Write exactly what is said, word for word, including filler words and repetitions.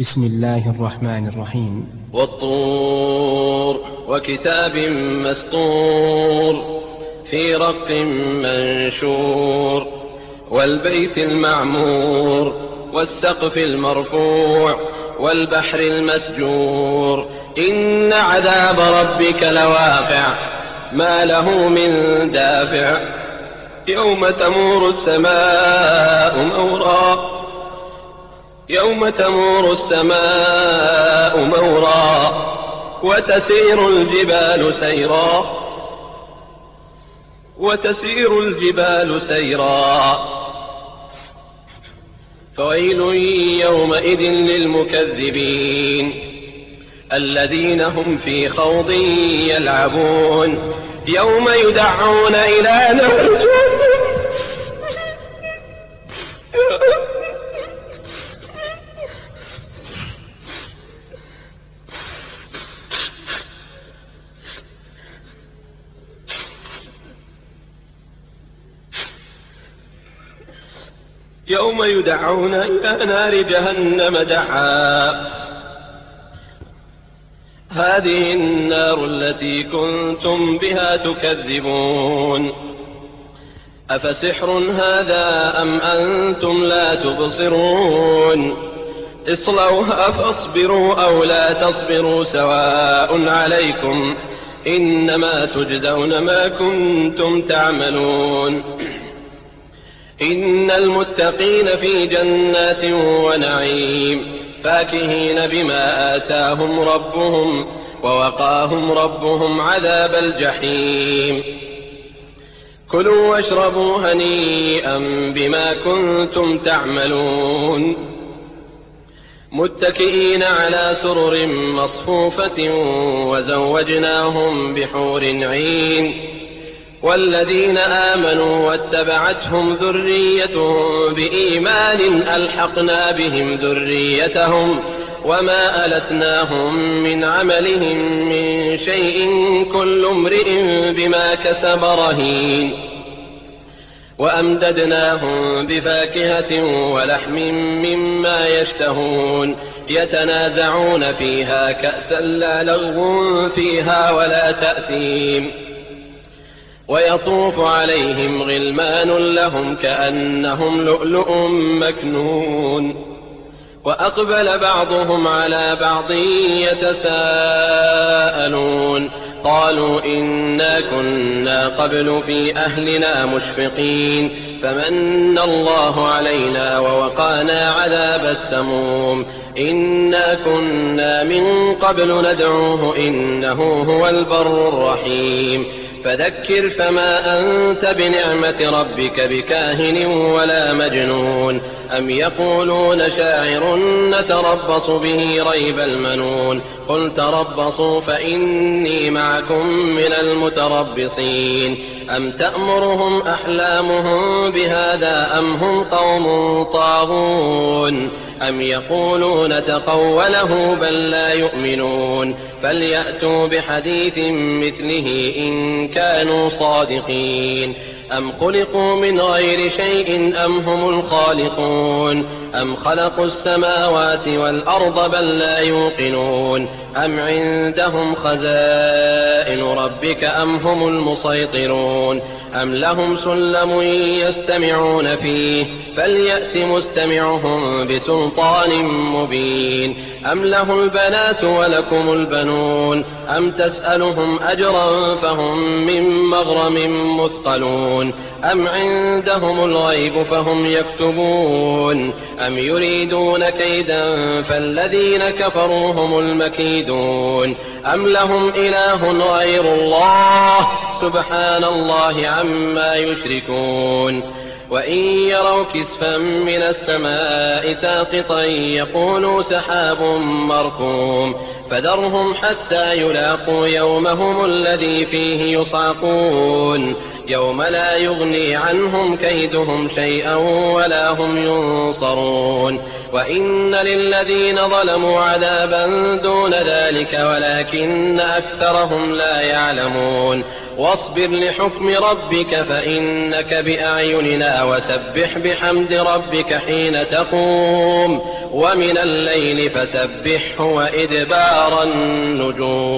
بسم الله الرحمن الرحيم. والطور وكتاب مسطور في رق منشور والبيت المعمور والسقف المرفوع والبحر المسجور إن عذاب ربك لواقع ما له من دافع يوم تمور السماء مورا يوم تمور السماء مورا وتسير الجبال سيرا وتسير الجبال سيرا فويل يومئذ للمكذبين الذين هم في خوض يلعبون يوم يدعون إلى نار يوم يدعون إلى نار جهنم دعا هذه النار التي كنتم بها تكذبون أفسحر هذا أم أنتم لا تبصرون اصلوها فاصبروا أو لا تصبروا سواء عليكم إنما تجزون ما كنتم تعملون إن المتقين في جنات ونعيم فاكهين بما آتاهم ربهم ووقاهم ربهم عذاب الجحيم كلوا واشربوا هنيئا بما كنتم تعملون متكئين على سرر مصفوفة وزوجناهم بحور عين والذين آمنوا واتبعتهم ذريتهم بإيمان ألحقنا بهم ذريتهم وما ألتناهم من عملهم من شيء كل امرئ بما كسب رهين وأمددناهم بفاكهة ولحم مما يشتهون يتنازعون فيها كأسا لا لغو فيها ولا تأثيم ويطوف عليهم غلمان لهم كأنهم لؤلؤ مكنون وأقبل بعضهم على بعض يتساءلون قالوا إنا كنا قبل في أهلنا مشفقين فمن الله علينا ووقانا عذاب السموم إنا كنا من قبل ندعوه إنه هو البر الرحيم فذكر فما أنت بنعمة ربك بكاهن ولا مجنون أم يقولون شاعر نتربص به ريب المنون قل تربصوا فإني معكم من المتربصين أم تأمرهم أحلامهم بهذا أم هم قوم طاغون أم يقولون تقوله بل لا يؤمنون فليأتوا بحديث مثله إن كانوا صادقين أم خلقوا من غير شيء أم هم الخالقون أم خلقوا السماوات والأرض بل لا يوقنون أم عندهم خزائن ربك أم هم المسيطرون أم لهم سلم يستمعون فيه فليأت مستمعهم بسلطان مبين أم له البنات ولكم البنون أم تسألهم أجرا فهم من مغرم مثقلون أم عندهم الغيب فهم يكتبون أم يريدون كيدا فالذين كفروا هم المكيدون أم لهم إله غير الله سبحان الله عما يشركون وإن يروا كسفا من السماء ساقطا يقولوا سحاب مركوم فذرهم حتى يلاقوا يومهم الذي فيه يصعقون يوم لا يغني عنهم كيدهم شيئا ولا هم ينصرون وإن للذين ظلموا عذابا دون ذلك ولكن أكثرهم لا يعلمون واصبر لحكم ربك فإنك بأعيننا وسبح بحمد ربك حين تقوم ومن الليل فسبحه وإدبار النجوم.